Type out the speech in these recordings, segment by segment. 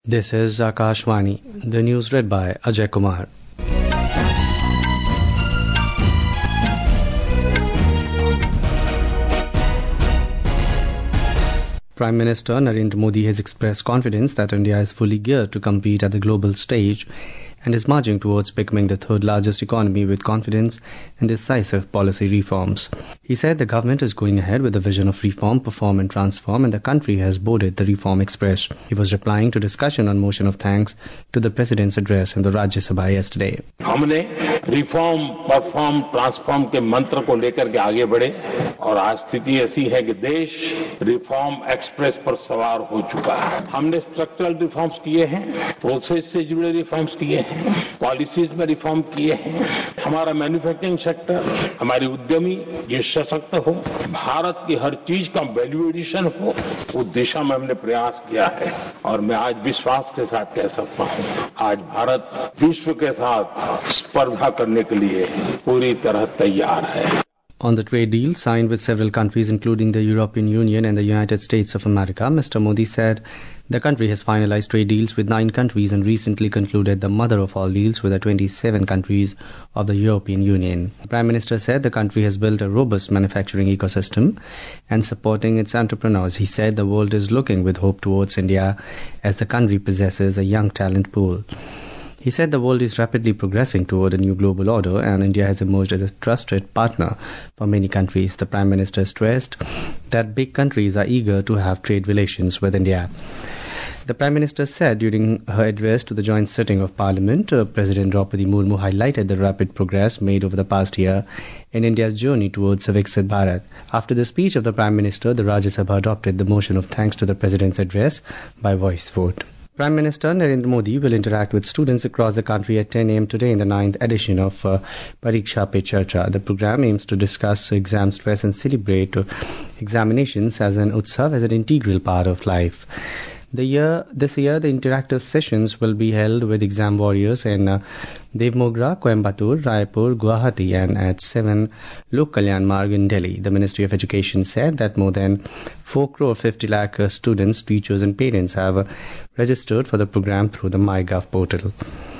This is Akashvani. The news read by Ajay Kumar. Prime Minister Narendra Modi has expressed confidence that India is fully geared to compete at the global stage and is marching towards becoming the third largest economy with confidence and decisive policy reforms. He said the government is going ahead with the vision of reform, perform and transform, and the country has boarded the Reform Express. He was replying to discussion on motion of thanks to the President's address in the Rajya Sabha yesterday. हमने reform, perform, transform के मंत्र को लेकर के आगे बढ़े और आज स्थिति ऐसी है कि देश रिफॉर्म एक्सप्रेस पर सवार हो चुका है। हमने स्ट्रक्चरल रिफॉर्म्स किए हैं, प्रोसेस से जुड़े रिफॉर्म्स किए हैं, पॉलिसीज में रिफॉर्म किए हैं। हमारा मैन्युफैक्चरिंग सेक्टर, हमारे उद्यमी ये सशक्त हो, भारत की हर चीज का वैल्यू एडिशन हो, उस दिशा में हमने प्रयास किया है और मैं आज विश्वास के साथ कह सकता हूँ, आज भारत विश्व के साथ स्पर्धा करने के लिए पूरी तरह तैयार है। On the trade deal signed with several countries including the European Union and the United States of America, Mr. Modi said the country has finalized trade deals with 9 countries and recently concluded the mother of all deals with the 27 countries of the European Union. The Prime Minister said the country has built a robust manufacturing ecosystem and supporting its entrepreneurs. He said the world is looking with hope towards India as the country possesses a young talent pool. He said the world is rapidly progressing toward a new global order and India has emerged as a trusted partner for many countries. The Prime Minister stressed that big countries are eager to have trade relations with India. The Prime Minister said during her address to the joint sitting of Parliament, President Draupadi Murmu highlighted the rapid progress made over the past year in India's journey towards a Viksit Bharat. After the speech of the Prime Minister, the Rajya Sabha adopted the motion of thanks to the President's address by voice vote. Prime Minister Narendra Modi will interact with students across the country at 10 a.m. today in the 9th edition of Pariksha Pe Charcha. The program aims to discuss exam stress and celebrate examinations as an utsav, as an integral part of life. This year, the interactive sessions will be held with exam warriors in Devmogra, Coimbatore, Raipur, Guwahati and at 7 Lok Kalyan Marg in Delhi. The Ministry of Education said that more than 4 crore 50 lakh students, teachers and parents have registered for the program through the MyGov portal.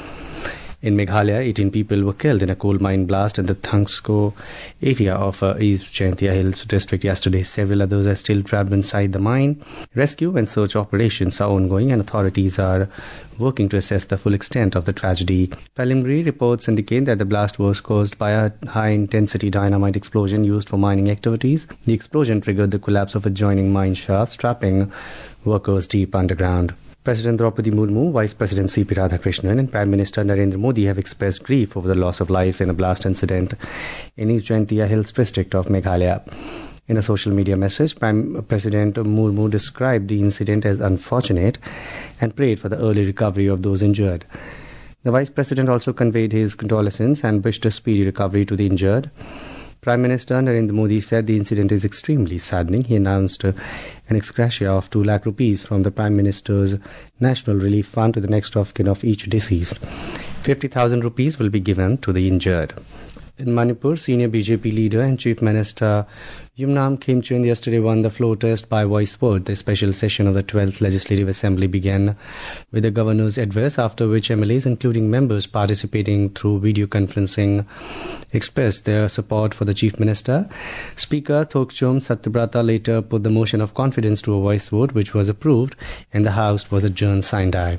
In Meghalaya, 18 people were killed in a coal mine blast in the Thangsko area of East Jaintia Hills district yesterday. Several others are still trapped inside the mine. Rescue and search operations are ongoing and authorities are working to assess the full extent of the tragedy. Preliminary reports indicate that the blast was caused by a high-intensity dynamite explosion used for mining activities. The explosion triggered the collapse of adjoining mine shafts, trapping workers deep underground. President Draupadi Murmu, Vice President C.P. Radhakrishnan and Prime Minister Narendra Modi have expressed grief over the loss of lives in a blast incident in East Jaintia Hills district of Meghalaya. In a social media message, President Murmu described the incident as unfortunate and prayed for the early recovery of those injured. The Vice President also conveyed his condolences and wished a speedy recovery to the injured. Prime Minister Narendra Modi said the incident is extremely saddening. He announced an ex gratia of 2 lakh rupees from the Prime Minister's National Relief Fund to the next of kin of each deceased. 50,000 rupees will be given to the injured. In Manipur, senior BJP leader and Chief Minister Yumnam Khemchand yesterday won the floor test by voice vote. The special session of the 12th Legislative Assembly began with the governor's address, after which MLAs, including members participating through video conferencing, expressed their support for the Chief Minister. Speaker Thokchom Satyabrata later put the motion of confidence to a voice vote, which was approved, and the House was adjourned sine die.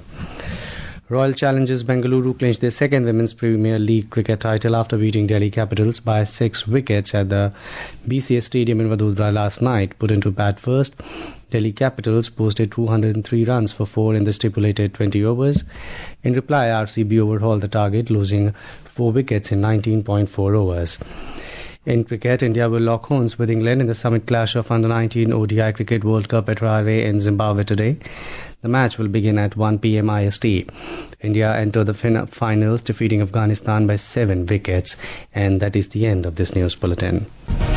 Royal Challengers Bengaluru clinched their second Women's Premier League cricket title after beating Delhi Capitals by 6 wickets at the BCA Stadium in Vadodara last night. Put into bat first, Delhi Capitals posted 203 runs for 4 in the stipulated 20 overs. In reply, RCB overhauled the target, losing 4 wickets in 19.4 overs. In cricket, India will lock horns with England in the summit clash of Under-19 ODI Cricket World Cup at Harare in Zimbabwe today. The match will begin at 1 p.m. IST. India entered the finals, defeating Afghanistan by 7 wickets. And that is the end of this news bulletin.